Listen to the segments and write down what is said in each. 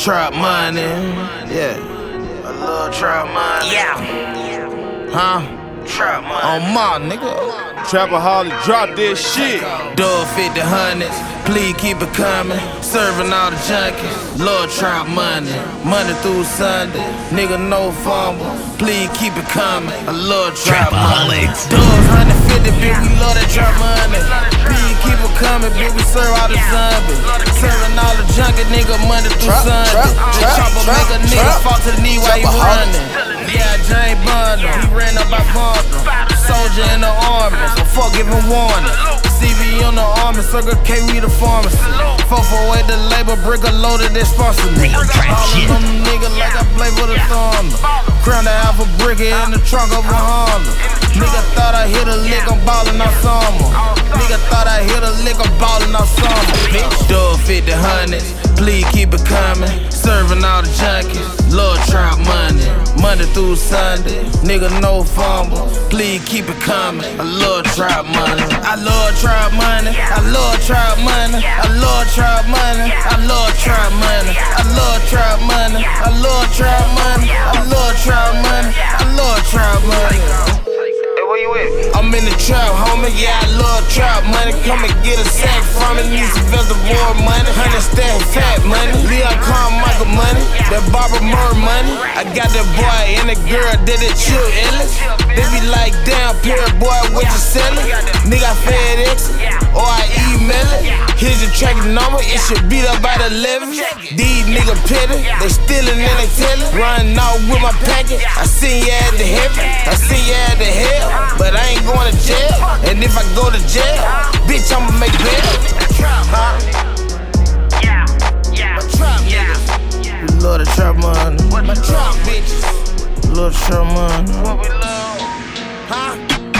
trap money. Yeah. I love trap money. Yeah. Huh? Trap money. On my nigga. Trapaholic, drop this shit. Dog 50 hundreds, please keep it coming. Serving all the junkies, love trap money. Monday through Sunday, nigga no fumble. Please keep it coming. I love trap money. Dogs 150, bitch, we love that trap money. Please keep it coming, bitch, we serve all the zombies. Serving all the junkie, nigga, Monday through Sunday. The chopper make a nigga fall to the knee while he running. Yeah, James Bond, he ran up by Bond. Soldier in the army, so fuck giving warning. CV on the army, Circle K, we the pharmacy. 448 the labor, brick a loaded, they sponsor me. All of them niggas like I play for the Thunder. Crown the alpha brick in the trunk of a Honda. Nigga thought I hit a lick, I'm ballin' out summer. Nigga thought I hit a lick, I'm ballin' out summer. Dog 50 hundreds, please keep it coming. Serving all the junkies, love trap money. Monday through Sunday, nigga no fumble. Please keep it coming. I love trap money. I love trap money. I love trap money. I love trap money. I love trap money. I love trap money. I love trap money. I love trap money. I love trap money. Hey, where you at? I'm in the trap, homie. Yeah, I love trap money. Come and get a sack from it. Need some reservoir money. 100 stack fat money. Leon Carmichael money. That Barbara Murray money. I got that boy and the girl that chill Ellis. They be like, damn, period, boy, what you sellin'? Nigga, I FedEx it, or I email it. Here's your tracking number, it should beat up by the 11. These niggas petty, they stealin' and they tellin'. Running out with my packet, I seen you at the heaven, I seen you at the hell. But I ain't going to jail, and if I go to jail, bitch, I'ma make bail. Huh? Yeah, yeah, my trap niggas. We love the trap money. My trap bitches. Love trap money. What we love? Huh?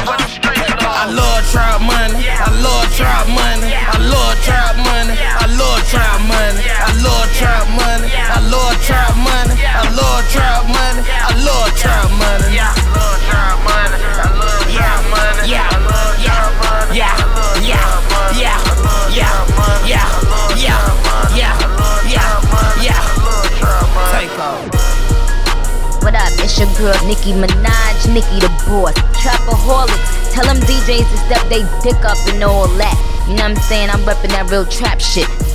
I love trap money. I love trap money. I love trap money. I love trap money. I love trap money. I love trap money. I love trap money. I love trap money. I love trap money. I love trap money. Yeah, yeah, yeah, yeah, yeah, yeah, yeah, yeah, yeah. Take off. What up, it's your girl Nicki Minaj, Nicki the boss. Trapaholics, tell them DJs to step they dick up and all that. You know what I'm saying? I'm reppin' that real trap shit.